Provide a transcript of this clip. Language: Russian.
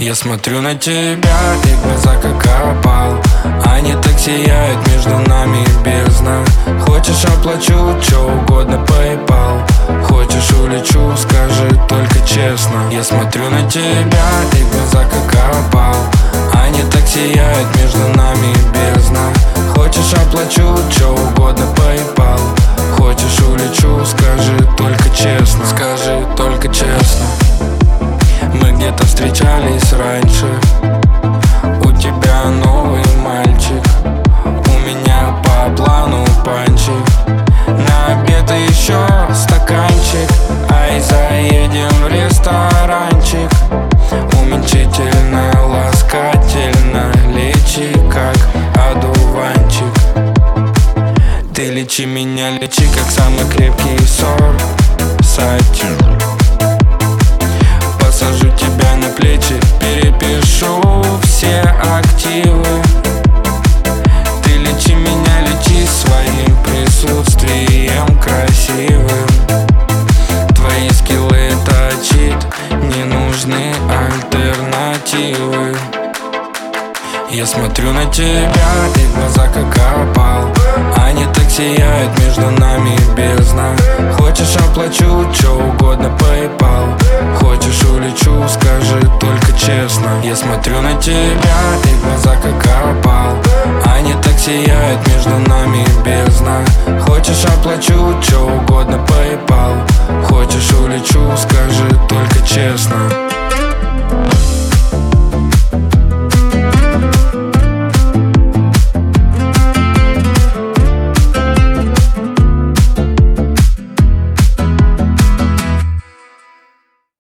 Я смотрю на тебя, и глаза как опал. Они так сияют, между нами бездна. Хочешь, оплачу, чё угодно, PayPal. Хочешь, улечу, скажи только честно. Я смотрю на тебя, и глаза как опал. Они так сияют, между нами бездна. Хочешь, оплачу, чё угодно, PayPal. Хочешь, улечу, скажи только честно. Скажи только честно. Мы где-то встречались раньше. У тебя новый мальчик, у меня по плану панчик. На обед еще стаканчик. Ай, заедем в ресторанчик. Уменьшительно, ласкательно. Лечи, как одуванчик. Ты лечи меня, лечи, как самый крепкий сор. Сатин. Посажу тебя на плечи, перепишу все активы. Ты лечи меня, лечи своим присутствием красивым. Твои скиллы точит, не нужны альтернативы. Я смотрю на тебя, и глаза как опал. Они так сияют, между нами бездна. Хочешь, оплачу, чё угодно, PayPal. Хочешь, улечу, скажи только честно. Я смотрю на тебя, и глаза как опал. Они так сияют, между нами бездна. Хочешь, оплачу, чё угодно, PayPal. Хочешь, улечу, скажи только честно.